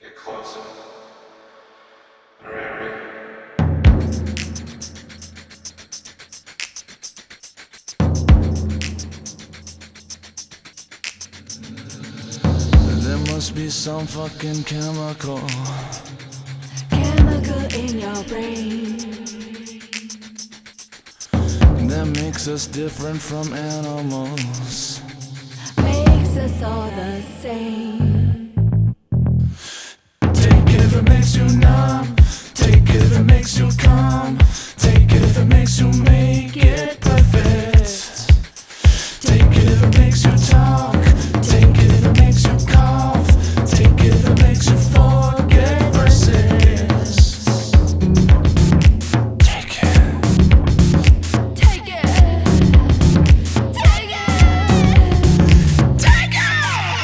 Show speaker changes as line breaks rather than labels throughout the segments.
Get closer. Ready?
There must be some fucking chemical
in your brain
that makes us different from animals.
makes us all the same.
Take it if it makes you numb. Take it if it makes you calm. Take it if it makes you make it perfect. Take it if it makes you talk. Take it if it makes you cough. Take it if it makes you forget verses. Take it.
Take it, take it, take it.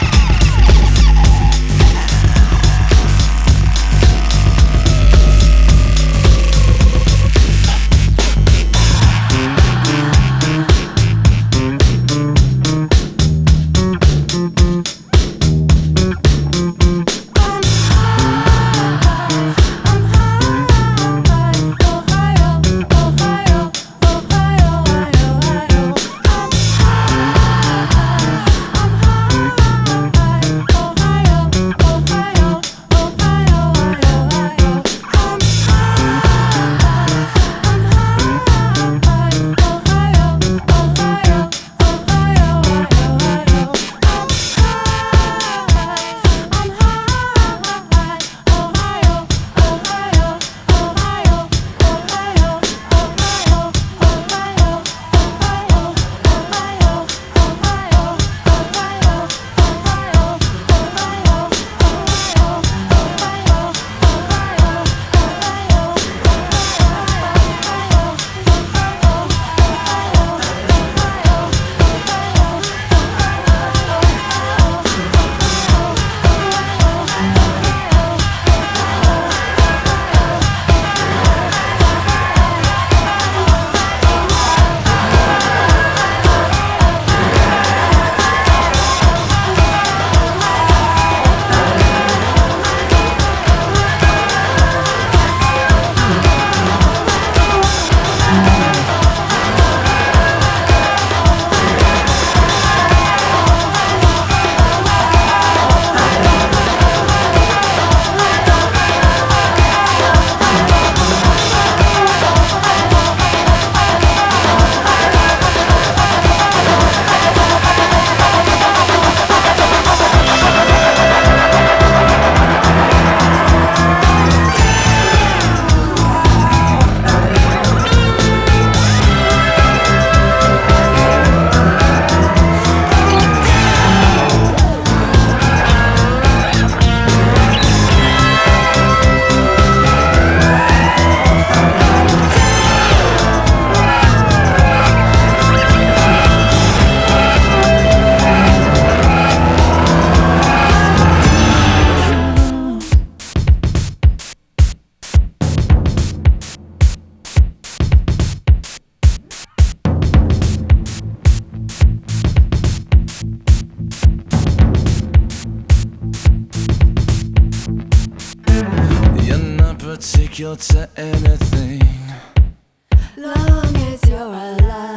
You're not particular to anything.
Long as you're alive.